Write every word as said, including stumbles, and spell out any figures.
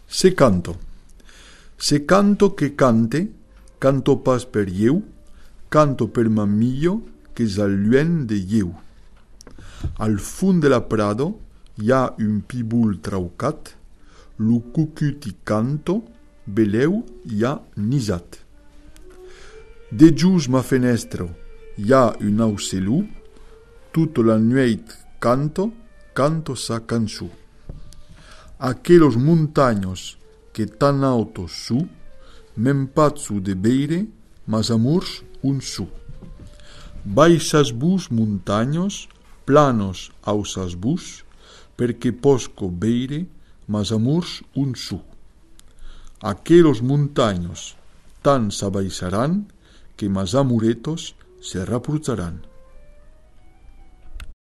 Se canto. Se canto que cante, canto pas per ieu, canto per mamillo que és al lluent de ieu. Al fund de la prado hi ha un pibul traucat, lo cucut i canto, beleu hi ha nisat. De just ma fenestra hi ha un aucelú, tota la nueit canto, canto sa cançó. Aquelos montaños que tan altos su, m'empazzo de beire, mas amors un su. Baixas vos montaños, planos ausas vos, perque posco beire, mas amors un su. Aquelos montaños tan s'abaixarán, que mas amoretos se raprutzarán.